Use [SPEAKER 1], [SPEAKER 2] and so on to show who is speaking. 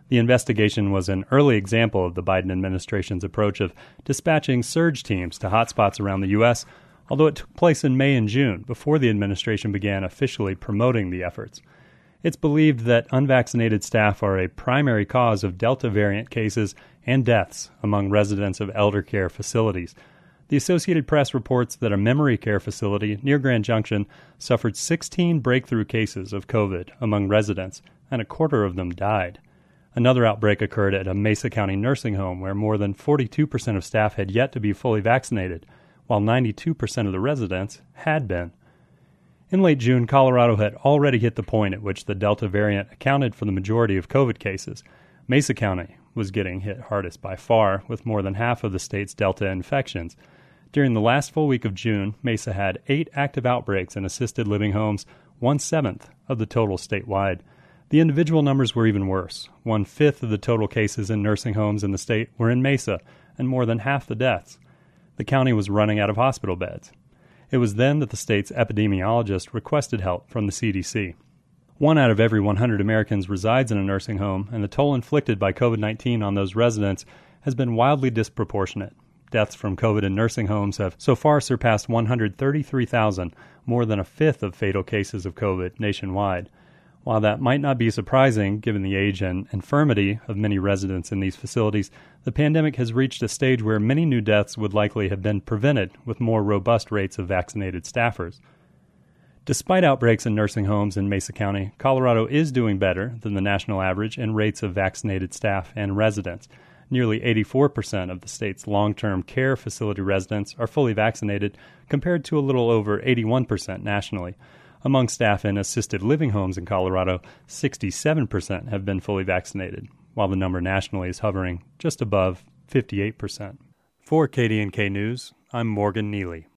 [SPEAKER 1] The investigation was an early example of the Biden administration's approach of dispatching surge teams to hotspots around the U.S., although it took place in May and June before the administration began officially promoting the efforts. It's believed that unvaccinated staff are a primary cause of Delta variant cases and deaths among residents of elder care facilities. The Associated Press reports that a memory care facility near Grand Junction suffered 16 breakthrough cases of COVID among residents, and a quarter of them died. Another outbreak occurred at a Mesa County nursing home where more than 42% of staff had yet to be fully vaccinated, while 92% of the residents had been. In late June, Colorado had already hit the point at which the Delta variant accounted for the majority of COVID cases. Mesa County was getting hit hardest by far, with more than half of the state's Delta infections. During the last full week of June, Mesa had 8 active outbreaks in assisted living homes, 1/7 of the total statewide. The individual numbers were even worse. 1/5 of the total cases in nursing homes in the state were in Mesa, and more than half the deaths. The county was running out of hospital beds. It was then that the state's epidemiologist requested help from the CDC. 1 out of every 100 Americans resides in a nursing home, and the toll inflicted by COVID-19 on those residents has been wildly disproportionate. Deaths from COVID in nursing homes have so far surpassed 133,000, more than a fifth of fatal cases of COVID nationwide. While that might not be surprising, given the age and infirmity of many residents in these facilities, the pandemic has reached a stage where many new deaths would likely have been prevented with more robust rates of vaccinated staffers. Despite outbreaks in nursing homes in Mesa County, Colorado is doing better than the national average in rates of vaccinated staff and residents. Nearly 84% of the state's long-term care facility residents are fully vaccinated, compared to a little over 81% nationally. Among staff in assisted living homes in Colorado, 67% have been fully vaccinated, while the number nationally is hovering just above 58%. For KDNK News, I'm Morgan Neely.